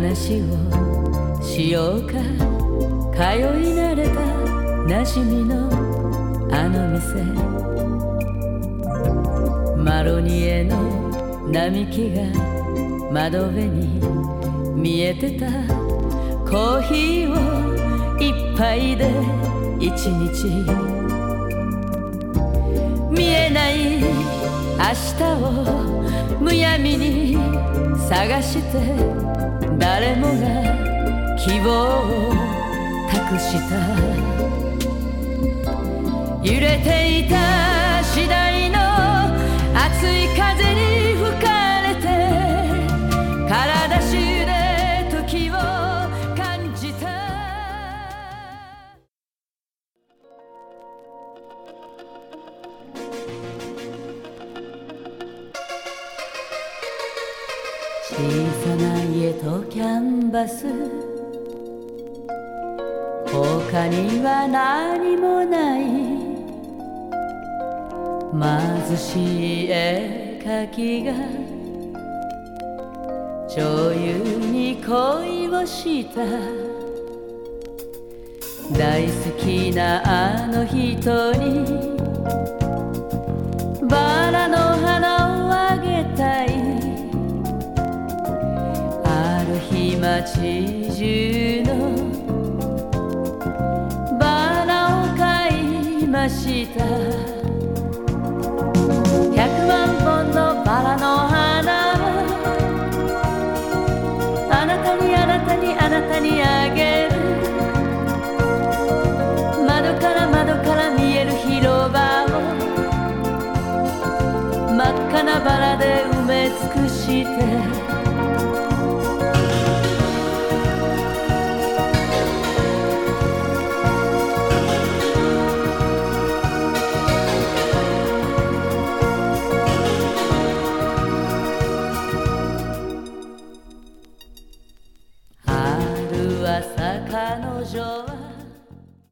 話をしようか。通い慣れた馴染みのあの店、マロニエの並木が窓辺に見えてた。コーヒーを一杯で一日、見えない明日をむやみに探して、誰もが希望を託した。揺れていた次第の熱い風に吹かれて、体中で時を感じた。小さな家とキャンバス、他には何もない。貧しい絵描きが女優に恋をした。大好きなあの人にバラの花をあげたい。ある日街中のバラを買いました。100万本のバラの花、あなたにあなたにあなたにあ